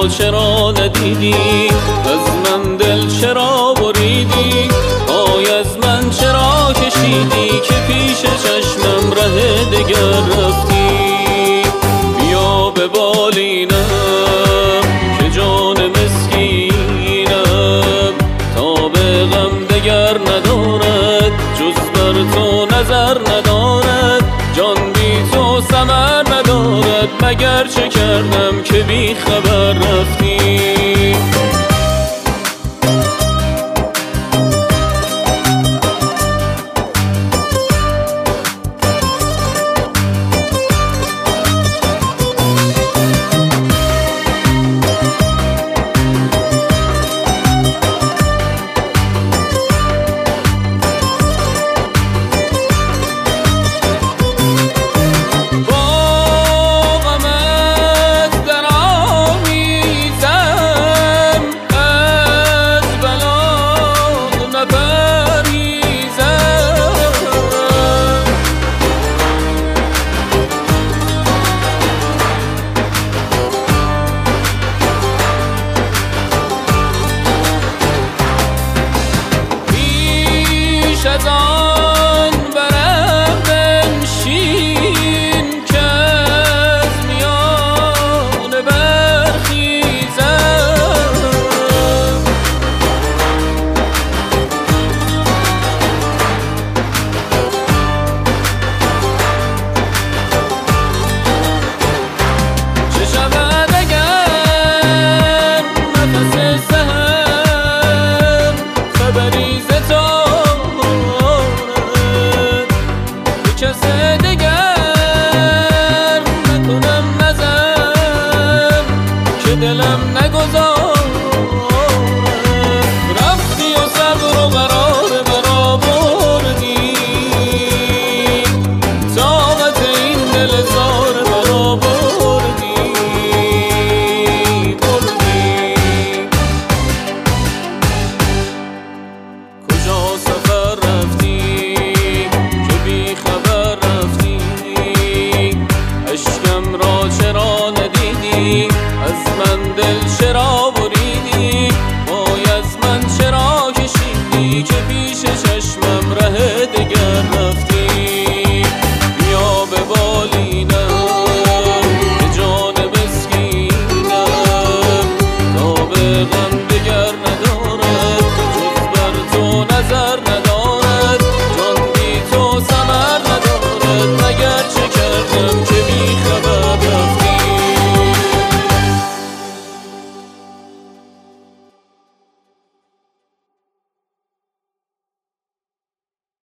چرا ندیدی؟ از من دل چرا بریدی؟ پای از من چرا کشیدی که پیش چشمم ره دگر رفتی؟ بیا به بالینم که جان مسکینم تا به غم دگر ندارد، جز بر تو نظر ندارد، جان بی تو ثمر ندارد. مگر چه کردم که بی خبر رفتی؟ از آن برم بنشین که از میانه برخیزم. چه شود اگر نفس سحر خبری ز تو کس دگر نکنم نظر که دلم نگذار